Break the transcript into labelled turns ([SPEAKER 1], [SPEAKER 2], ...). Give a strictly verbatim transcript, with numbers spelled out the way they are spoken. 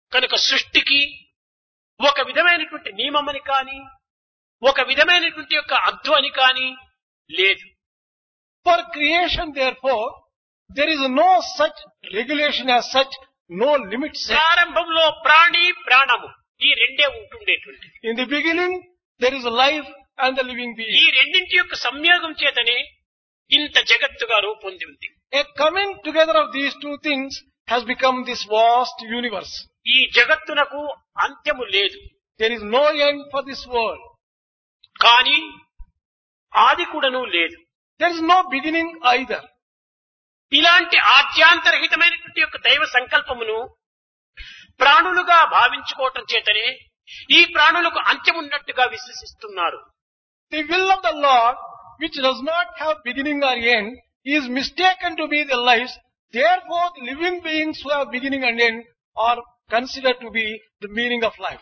[SPEAKER 1] కనుక సృష్టికి ఒక విధమైనటువంటి నియమమని కాని ఒక విధమైనటువంటి యొక్క అద్దు అని కాని లేదు.
[SPEAKER 2] For creation, therefore, there is no such regulation as such, no limit set.
[SPEAKER 1] ప్రారంభంలో ప్రాణి ప్రాణము ఈ రెండే ఉంటుండేటువంటిది.
[SPEAKER 2] In the beginning, there is life and the living
[SPEAKER 1] ఈ
[SPEAKER 2] being.
[SPEAKER 1] రెండింటి యొక్క సంయోగం చేతనే ఇంత జగత్తుగా రూపొంది ఉంది.
[SPEAKER 2] A coming together of these two things has become this vast universe.
[SPEAKER 1] ఈ జగత్తునకు అంత్యము లేదు.
[SPEAKER 2] There is no end for this world.
[SPEAKER 1] కానీ ఆది కూడాను లేదు.
[SPEAKER 2] There is no beginning either.
[SPEAKER 1] ఇలాంటి ఆద్యాంతరహితమైనటువంటి యొక్క దైవ సంకల్పమును ప్రాణులుగా భావించుకోవటం చేతనే ఈ ప్రాణులకు అంత్యమున్నట్టుగా విశ్వసిస్తున్నారు.
[SPEAKER 2] The will of the Lord, which does not have beginning or end, is mistaken to be the lives. Therefore, the living beings who have beginning and end are considered to be the meaning of life.